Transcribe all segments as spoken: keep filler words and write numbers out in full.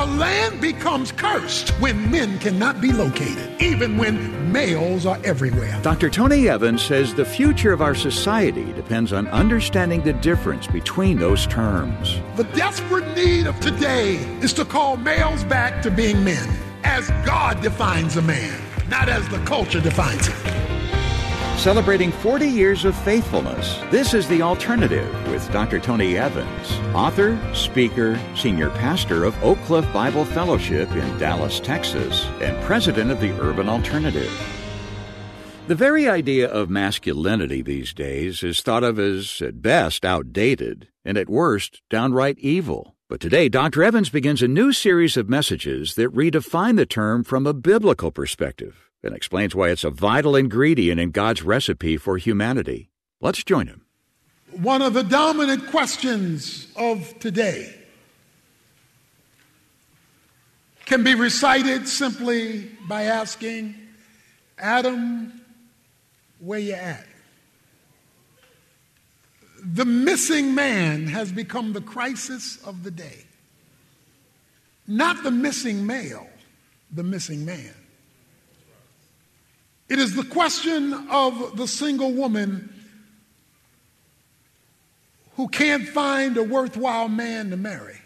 land becomes cursed when men cannot be located, even when males are everywhere. Doctor Tony Evans says the future of our society depends on understanding the difference between those terms. The desperate need of today is to call males back to being men, as God defines a man, not as the culture defines it. Celebrating forty years of faithfulness, this is The Alternative with Doctor Tony Evans, author, speaker, senior pastor of Oak Cliff Bible Fellowship in Dallas, Texas, and president of the Urban Alternative. The very idea of masculinity these days is thought of as, at best, outdated, and at worst, downright evil. But today, Doctor Evans begins a new series of messages that redefine the term from a biblical perspective and explains why it's a vital ingredient in God's recipe for humanity. Let's join him. One of the dominant questions of today can be recited simply by asking, Adam, where you at? The missing man has become the crisis of the day. Not the missing male, the missing man. It is the question of the single woman who can't find a worthwhile man to marry.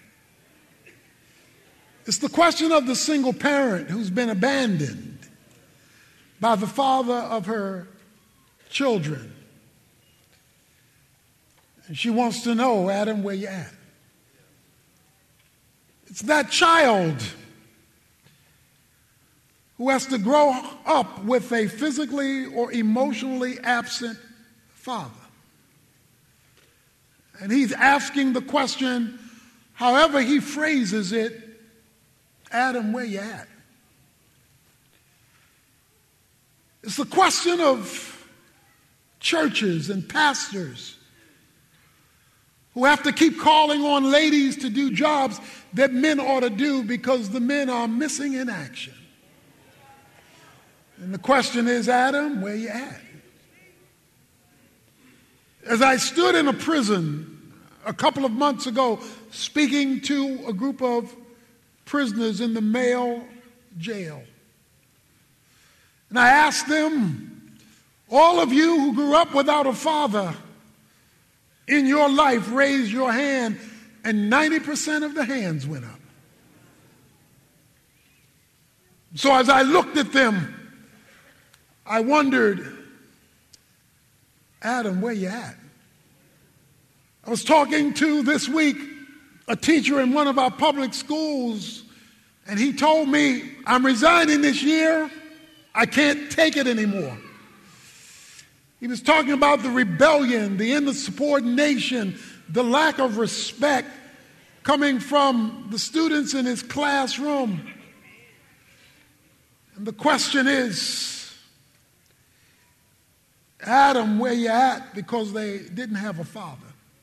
It's the question of the single parent who's been abandoned by the father of her children. And she wants to know, Adam, where you at? It's that child who has to grow up with a physically or emotionally absent father. And he's asking the question, however he phrases it, Adam, where you at? It's the question of churches and pastors who have to keep calling on ladies to do jobs that men ought to do because the men are missing in action. And the question is, Adam, where you at? As I stood in a prison a couple of months ago speaking to a group of prisoners in the male jail, and I asked them, all of you who grew up without a father in your life, raise your hand, and ninety percent of the hands went up. So as I looked at them, I wondered, Adam, where you at? I was talking to this week a teacher in one of our public schools, and he told me, I'm resigning this year. I can't take it anymore. He was talking about the rebellion, the insubordination, the lack of respect coming from the students in his classroom. And the question is, Adam, where you at? Because they didn't have a father.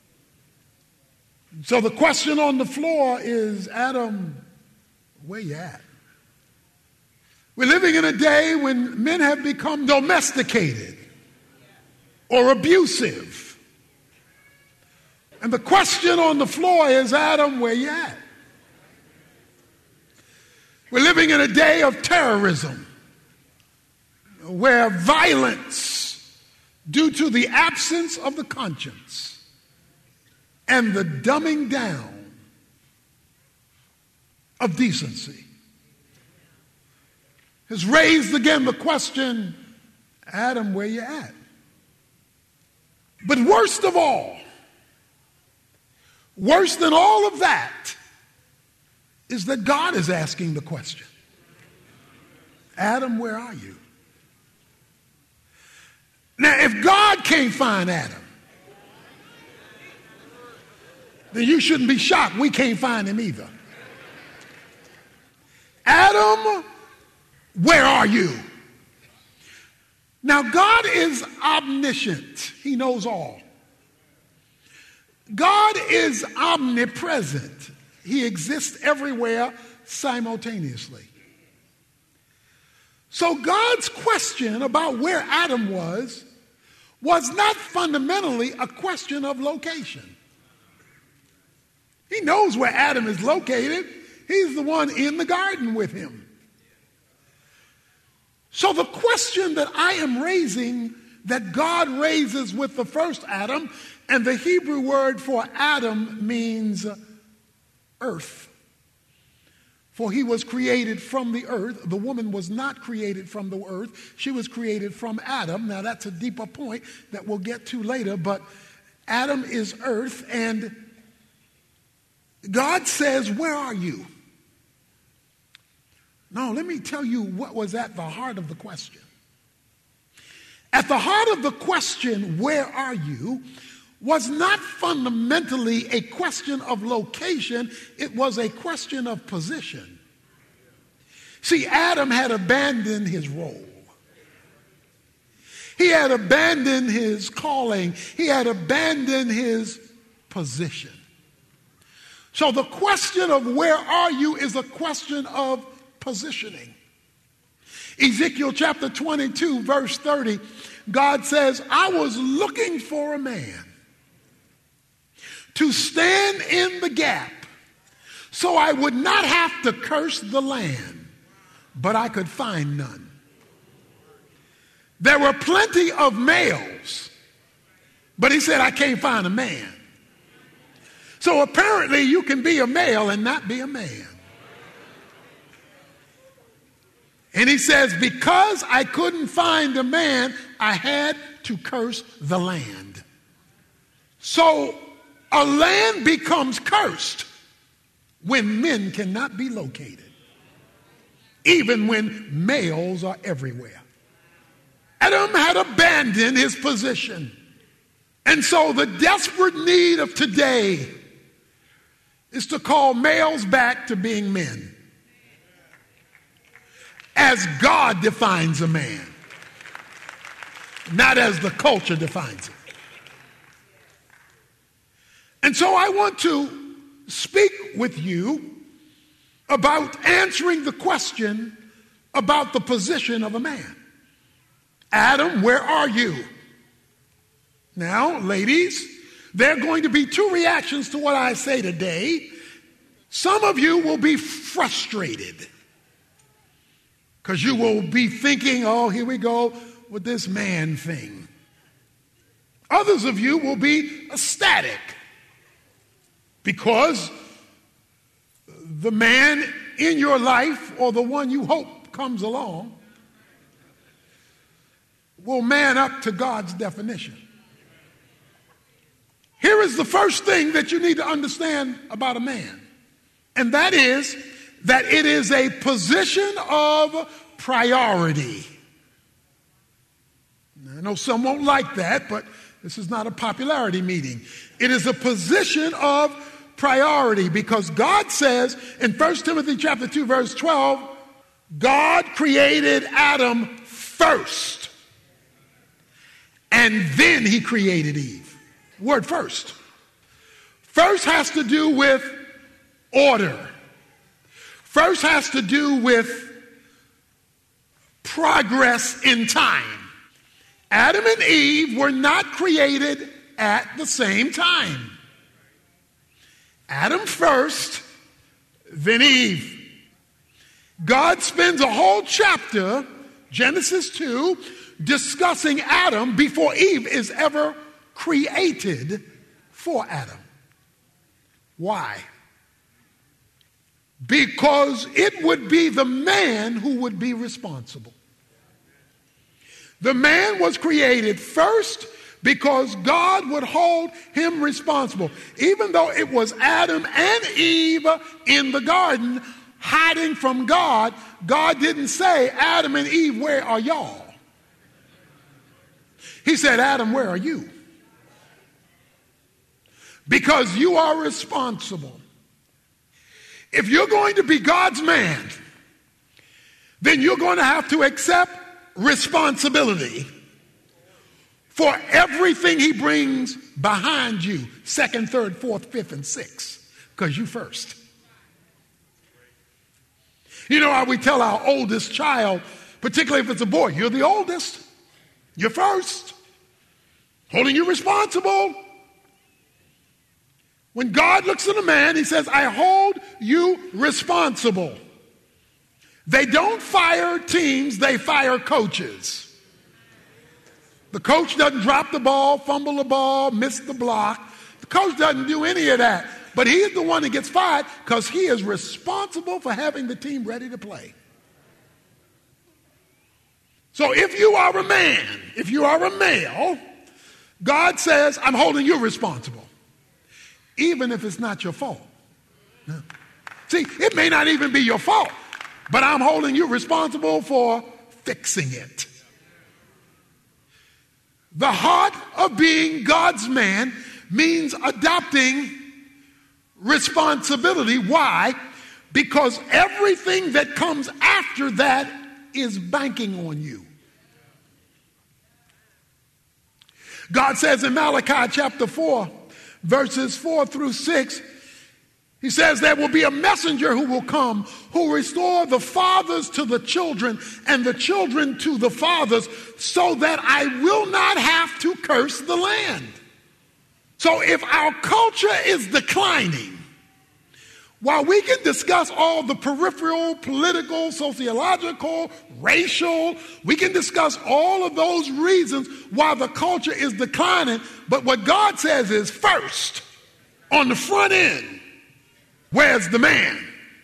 So the question on the floor is, Adam, where you at? We're living in a day when men have become domesticated or abusive. And the question on the floor is, Adam, where you at? We're living in a day of terrorism where violence due to the absence of the conscience and the dumbing down of decency has raised again the question, Adam, where you at? But worst of all, worse than all of that, is that God is asking the question, Adam, where are you? Now, if God can't find Adam, then you shouldn't be shocked we can't find him either. Adam, where are you? Now, God is omniscient. He knows all. God is omnipresent. He exists everywhere simultaneously. So God's question about where Adam was was not fundamentally a question of location. He knows where Adam is located. He's the one in the garden with him. So the question that I am raising, that God raises with the first Adam, and the Hebrew word for Adam means earth. For he was created from the earth. The woman was not created from the earth. She was created from Adam. Now that's a deeper point that we'll get to later, but Adam is earth, and God says, where are you? No, let me tell you what was at the heart of the question. At the heart of the question, where are you, was not fundamentally a question of location. It was a question of position. See, Adam had abandoned his role. He had abandoned his calling. He had abandoned his position. So the question of where are you is a question of positioning. Ezekiel chapter twenty-two, verse thirty, God says, I was looking for a man to stand in the gap so I would not have to curse the land, but I could find none. There were plenty of males, but he said, I can't find a man. So apparently you can be a male and not be a man. And he says, because I couldn't find a man, I had to curse the land. So a land becomes cursed when men cannot be located, even when males are everywhere. Adam had abandoned his position. And so the desperate need of today is to call males back to being men, as God defines a man, not as the culture defines it. And so I want to speak with you about answering the question about the position of a man. Adam, where are you? Now, ladies, there are going to be two reactions to what I say today. Some of you will be frustrated because you will be thinking, oh, here we go with this man thing. Others of you will be ecstatic because the man in your life, or the one you hope comes along, will man up to God's definition. Here is the first thing that you need to understand about a man, and that is that it is a position of priority. I know some won't like that, but this is not a popularity meeting. It is a position of priority because God says in First Timothy chapter two, verse twelve, God created Adam first, and then he created Eve. Word first. First has to do with order. First has to do with progress in time. Adam and Eve were not created at the same time. Adam first, then Eve. God spends a whole chapter, Genesis two, discussing Adam before Eve is ever created for Adam. Why? Because it would be the man who would be responsible. The man was created first because God would hold him responsible. Even though it was Adam and Eve in the garden hiding from God, God didn't say, Adam and Eve, where are y'all? He said, Adam, where are you? Because you are responsible. If you're going to be God's man, then you're going to have to accept responsibility for everything he brings behind you, second, third, fourth, fifth, and sixth, because you first. You know how we tell our oldest child, particularly if it's a boy, you're the oldest, you're first, holding you responsible. When God looks at a man, he says, I hold you responsible. They don't fire teams, they fire coaches. The coach doesn't drop the ball, fumble the ball, miss the block. The coach doesn't do any of that. But he is the one that gets fired because he is responsible for having the team ready to play. So if you are a man, if you are a male, God says, I'm holding you responsible, even if it's not your fault. No. See, it may not even be your fault, but I'm holding you responsible for fixing it. The heart of being God's man means adopting responsibility. Why? Because everything that comes after that is banking on you. God says in Malachi chapter four, verses four through six, he says there will be a messenger who will come who will restore the fathers to the children and the children to the fathers so that I will not have to curse the land. So if our culture is declining, while we can discuss all the peripheral, political, sociological, racial, we can discuss all of those reasons why the culture is declining, but what God says is first, on the front end, where's the man?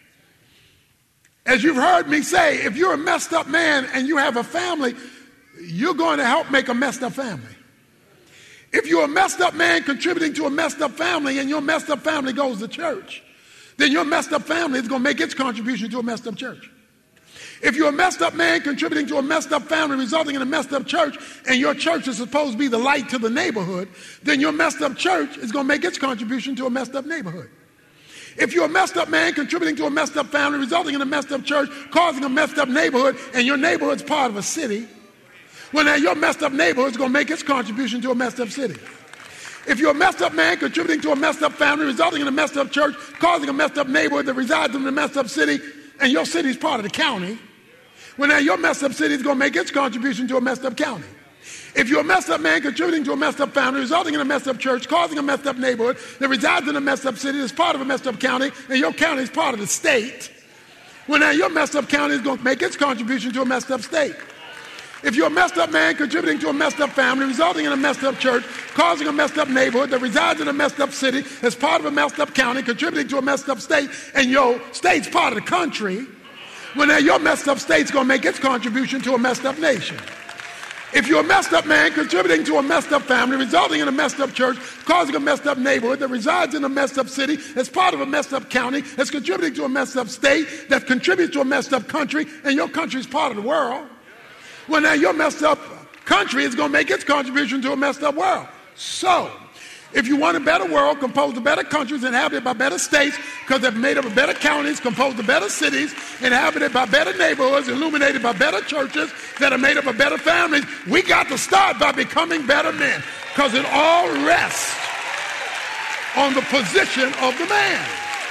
As you've heard me say, if you're a messed up man and you have a family, you're going to help make a messed up family. If you're a messed up man contributing to a messed up family and your messed up family goes to church, then your messed up family is going to make its contribution to a messed up church. If you're a messed up man contributing to a messed up family resulting in a messed up church and your church is supposed to be the light to the neighborhood, then your messed up church is going to make its contribution to a messed up neighborhood. If you're a messed up man contributing to a messed up family resulting in a messed up church, causing a messed up neighborhood, and your neighborhood's part of a city, well, now your messed up neighborhood is going to make its contribution to a messed up city. If you're a messed up man contributing to a messed up family resulting in a messed up church, causing a messed up neighborhood that resides in a messed up city, and your city's part of the county, well, now your messed up city is going to make its contribution to a messed up county. If you're a messed up man contributing to a messed up family, resulting in a messed up church, causing a messed up neighborhood that resides in a messed up city that's part of a messed up county, and your county is part of the state, well, now your messed up county is going to make its contribution to a messed up state. If you're a messed up man contributing to a messed up family, resulting in a messed up church, causing a messed up neighborhood that resides in a messed up city that's part of a messed up county, contributing to a messed up state, and your state's part of the country, well, now your messed up state's going to make its contribution to a messed up nation. If you're a messed up man contributing to a messed up family, resulting in a messed up church, causing a messed up neighborhood that resides in a messed up city, that's part of a messed up county, that's contributing to a messed up state, that contributes to a messed up country, and your country's part of the world, well, now your messed up country is going to make its contribution to a messed up world. So, if you want a better world composed of better countries inhabited by better states, because they're made up of better counties, composed of better cities, inhabited by better neighborhoods, illuminated by better churches that are made up of better families, we got to start by becoming better men, because it all rests on the position of the man.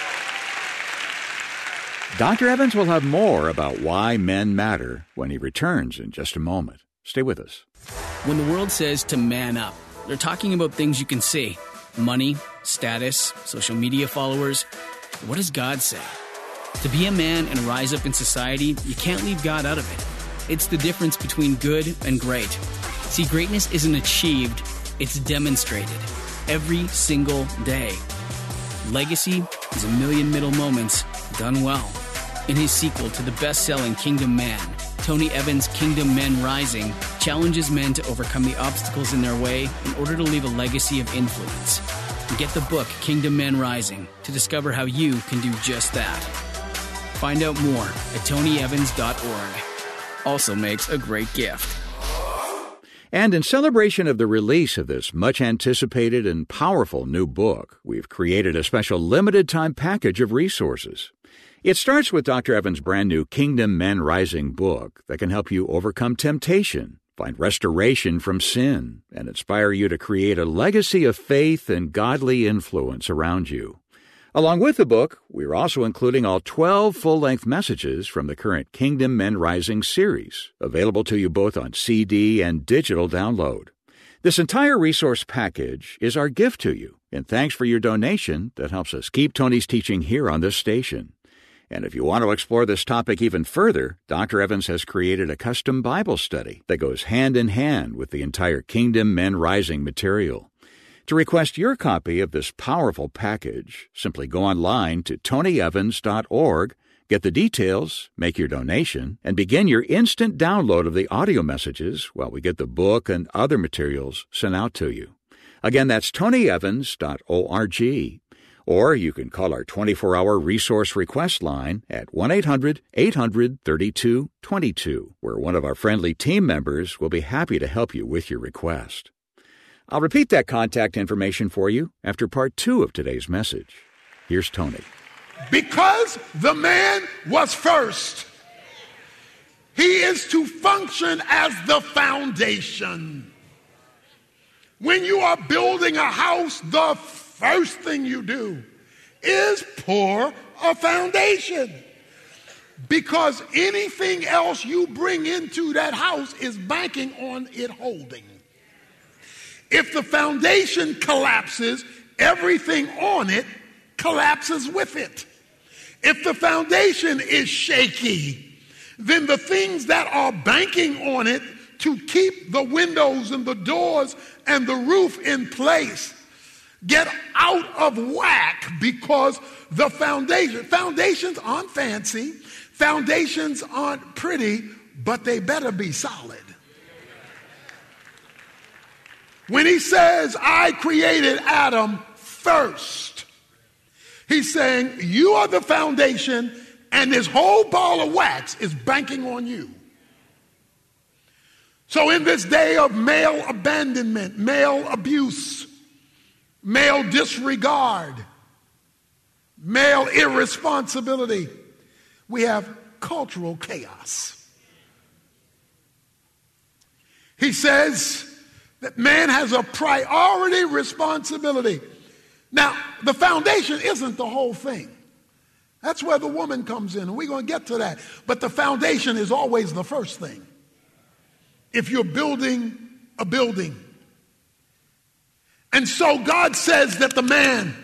Doctor Evans will have more about why men matter when he returns in just a moment. Stay with us. When the world says to man up, they're talking about things you can see. Money, status, social media followers. What does God say? To be a man and rise up in society, you can't leave God out of it. It's the difference between good and great. See, greatness isn't achieved, it's demonstrated. Every single day. Legacy is a million middle moments done well. In his sequel to the best-selling Kingdom Man, Tony Evans' Kingdom Men Rising challenges men to overcome the obstacles in their way in order to leave a legacy of influence. Get the book Kingdom Men Rising to discover how you can do just that. Find out more at tony evans dot org. Also makes a great gift. And in celebration of the release of this much-anticipated and powerful new book, we've created a special limited-time package of resources. It starts with Doctor Evans' brand new Kingdom Men Rising book that can help you overcome temptation, find restoration from sin, and inspire you to create a legacy of faith and godly influence around you. Along with the book, we're also including all twelve full-length messages from the current Kingdom Men Rising series, available to you both on C D and digital download. This entire resource package is our gift to you And thanks for your donation that helps us keep Tony's teaching here on this station. And if you want to explore this topic even further, Doctor Evans has created a custom Bible study that goes hand in hand with the entire Kingdom Men Rising material. To request your copy of this powerful package, simply go online to tony evans dot org, get the details, make your donation, and begin your instant download of the audio messages while we get the book and other materials sent out to you. Again, that's tony evans dot org. Or you can call our twenty-four hour resource request line at one eight hundred eight hundred thirty-two twenty-two, where one of our friendly team members will be happy to help you with your request. I'll repeat that contact information for you after part two of today's message. Here's Tony. Because the man was first, he is to function as the foundation. When you are building a house, the first thing you do is pour a foundation. Because anything else you bring into that house is banking on it holding. If the foundation collapses, everything on it collapses with it. If the foundation is shaky, then the things that are banking on it to keep the windows and the doors and the roof in place get out of whack because the foundation, foundations aren't fancy, foundations aren't pretty, but they better be solid. When he says, I created Adam first, he's saying, you are the foundation, and this whole ball of wax is banking on you. So in this day of male abandonment, male abuse, male disregard, male irresponsibility, we have cultural chaos. He says that man has a priority responsibility. Now, the foundation isn't the whole thing. That's where the woman comes in, and we're going to get to that. But the foundation is always the first thing. If you're building a building. And so God says that the man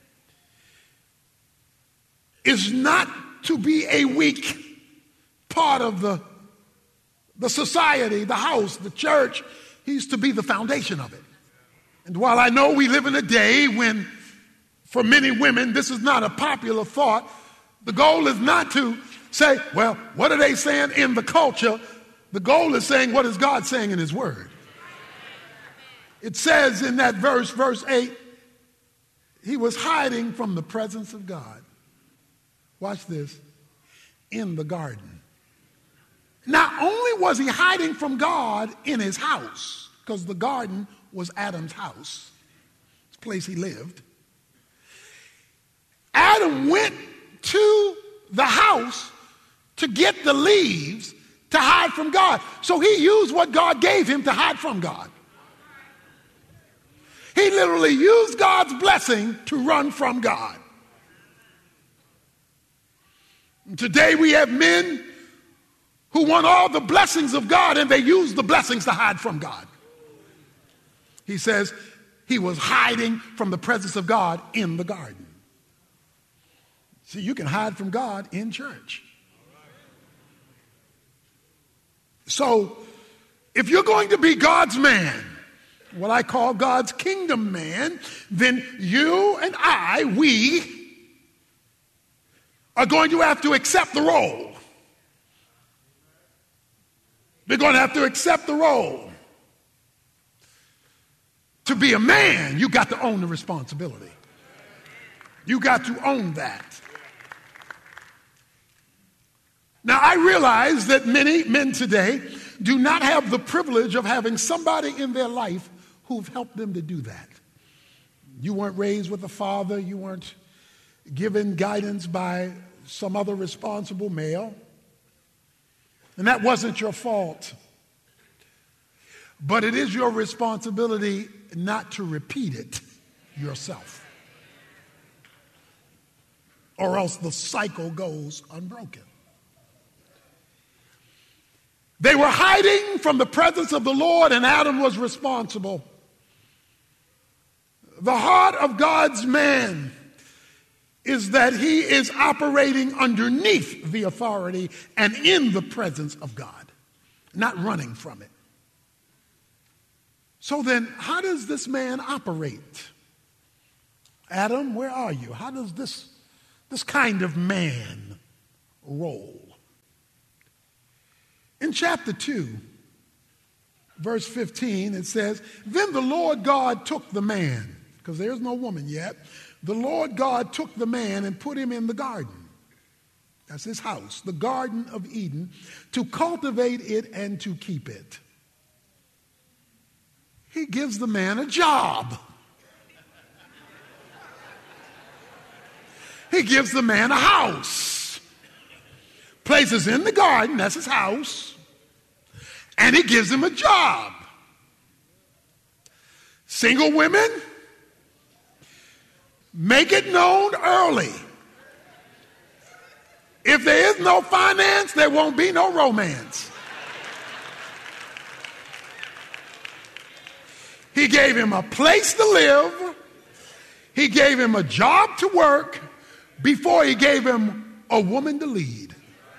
is not to be a weak part of the, the society, the house, the church. He's to be the foundation of it. And while I know we live in a day when, for many women, this is not a popular thought, the goal is not to say, well, what are they saying in the culture? The goal is saying, what is God saying in his word? It says in that verse, verse eight, he was hiding from the presence of God. Watch this. In the garden. Not only was he hiding from God in his house, because the garden was Adam's house, the place he lived. Adam went to the house to get the leaves to hide from God. So he used what God gave him to hide from God. He literally used God's blessing to run from God. And today we have men who want all the blessings of God, and they use the blessings to hide from God. He says he was hiding from the presence of God in the garden. See, you can hide from God in church. So, if you're going to be God's man, what I call God's kingdom man, then you and I, we, are going to have to accept the role. We're going to have to accept the role. To be a man, you got to own the responsibility. You got to own that. Now, I realize that many men today do not have the privilege of having somebody in their life who've helped them to do that. You weren't raised with a father. You weren't given guidance by some other responsible male. And that wasn't your fault. But it is your responsibility not to repeat it yourself. Or else the cycle goes unbroken. They were hiding from the presence of the Lord, and Adam was responsible The heart of God's man is that he is operating underneath the authority and in the presence of God, not running from it. So then, how does this man operate? Adam, where are you? How does this, this kind of man roll? In chapter two, verse fifteen, it says, "Then the Lord God took the man," because there's no woman yet. "The Lord God took the man and put him in the garden," that's his house, the Garden of Eden, "to cultivate it and to keep it." He gives the man a job. He gives the man a house. Places in the garden, that's his house. And he gives him a job. Single women, make it known early. If there is no finance, there won't be no romance. He gave him a place to live. He gave him a job to work before he gave him a woman to lead.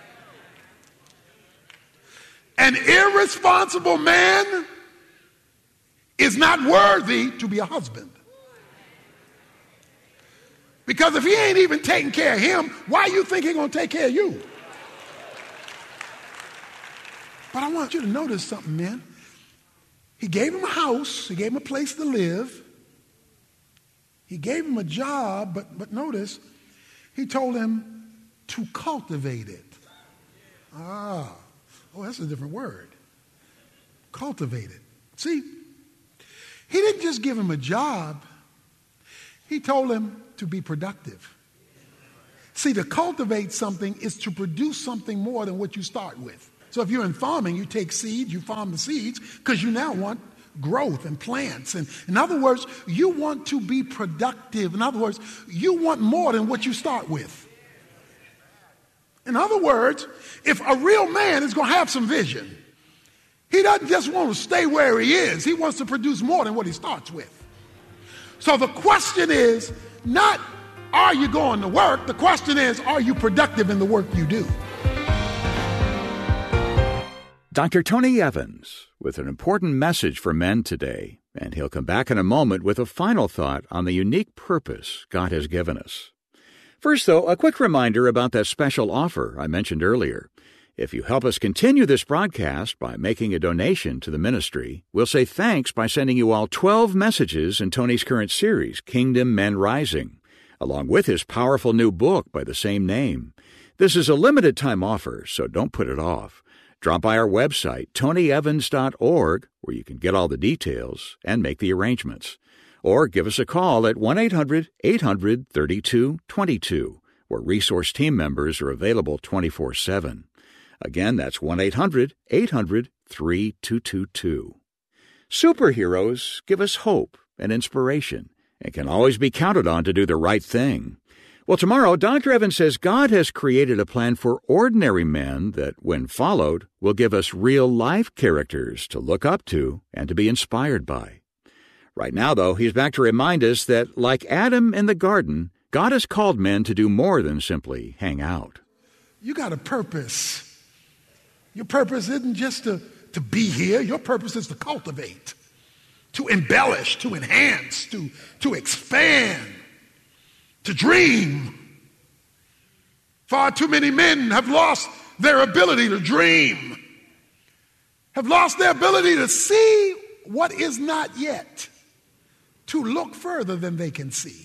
An irresponsible man is not worthy to be a husband. Because if he ain't even taking care of him, why you think he's going to take care of you? But I want you to notice something, man. He gave him a house. He gave him a place to live. He gave him a job, but, but notice, he told him to cultivate it. Ah, oh, that's a different word. Cultivate it. See, he didn't just give him a job. He told him to be productive. See, to cultivate something is to produce something more than what you start with. So if you're in farming, you take seeds, you farm the seeds, because you now want growth and plants. And in other words, you want to be productive. In other words, you want more than what you start with. In other words, if a real man is going to have some vision, he doesn't just want to stay where he is. He wants to produce more than what he starts with. So the question is not, are you going to work? The question is, are you productive in the work you do? Doctor Tony Evans with an important message for men today, and he'll come back in a moment with a final thought on the unique purpose God has given us. First, though, a quick reminder about that special offer I mentioned earlier. If you help us continue this broadcast by making a donation to the ministry, we'll say thanks by sending you all twelve messages in Tony's current series, Kingdom Men Rising, along with his powerful new book by the same name. This is a limited-time offer, so don't put it off. Drop by our website, tony evans dot org, where you can get all the details and make the arrangements. Or give us a call at one eight hundred eight hundred thirty-two twenty-two, where resource team members are available twenty-four seven. Again, that's one eight hundred eight hundred thirty-two twenty-two. Superheroes give us hope and inspiration and can always be counted on to do the right thing. Well, tomorrow, Doctor Evans says God has created a plan for ordinary men that, when followed, will give us real-life characters to look up to and to be inspired by. Right now, though, he's back to remind us that, like Adam in the garden, God has called men to do more than simply hang out. You got a purpose. Your purpose isn't just to, to be here. Your purpose is to cultivate, to embellish, to enhance, to, to expand, to dream. Far too many men have lost their ability to dream, have lost their ability to see what is not yet, to look further than they can see.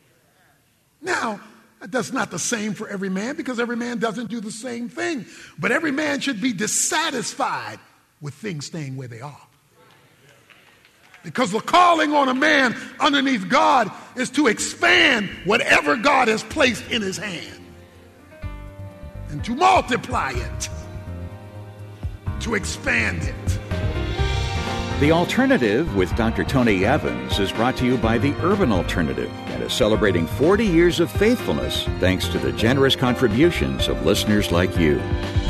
Now, that's not the same for every man, because every man doesn't do the same thing. But every man should be dissatisfied with things staying where they are. Because the calling on a man underneath God is to expand whatever God has placed in his hand and to multiply it, to expand it. The Alternative with Doctor Tony Evans is brought to you by the Urban Alternative and is celebrating forty years of faithfulness thanks to the generous contributions of listeners like you.